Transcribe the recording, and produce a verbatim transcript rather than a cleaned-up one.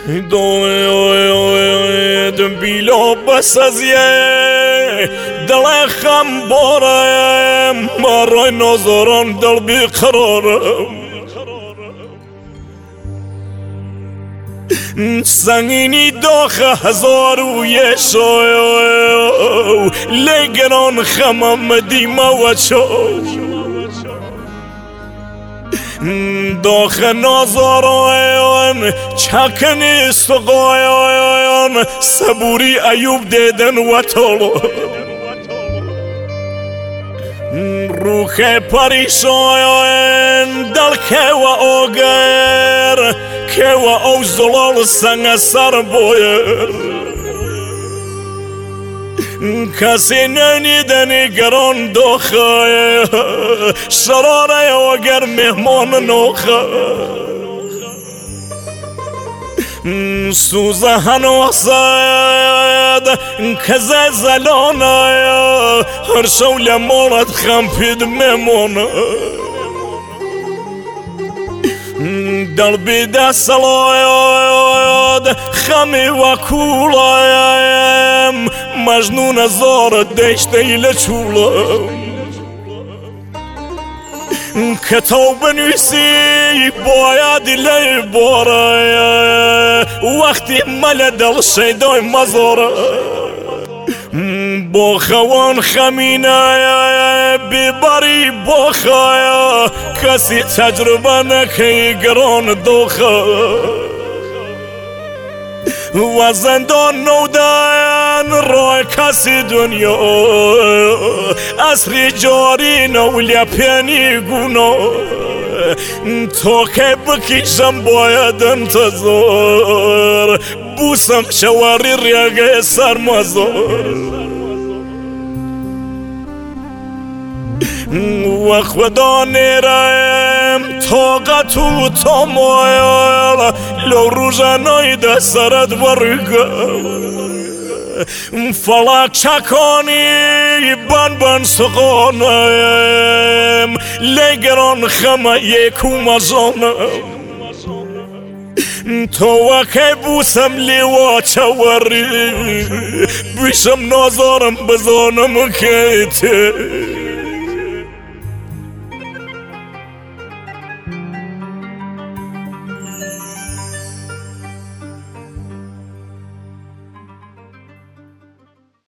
دم بیلو بس از یه دل خم بارم مارای نازاران دل بیقرارم سنگینی داخ هزار و یه شو لگران خمم دیما و چو داخ نازاران چکن سقایان صبوری ایوب دیدن و طولو روح پریشان دل که و آگر که و او زلال سنگ سر بایر کسی ننیدن گران داخه شراره اگر مهمان نوخه سوزه هنوزد که زلانه هر شول مالت خمپید میمونه دل بیده سلاید خمی و کولایم مجنون زار دشته ایل چولم کتاب نویسی باید لی باره وقتی مل دل شیدای مزاره با خوان خمینه بیبری باخه کسی تجربه نکی گران دوخه و زندان نودن رای کسی دنیا اصری جاری نولیا پینی گونا تو که بکیشم باید انتظار بوسم شواری ریاگه سرمازار و خدا نیرم طاقت و تمایل لو روزنای ده سرد ورگم فلک چکانی بن بن سخانم لگران خمه یکو مزانم تو که بوسم لیوا چوری بیشم نازارم بزانم که تی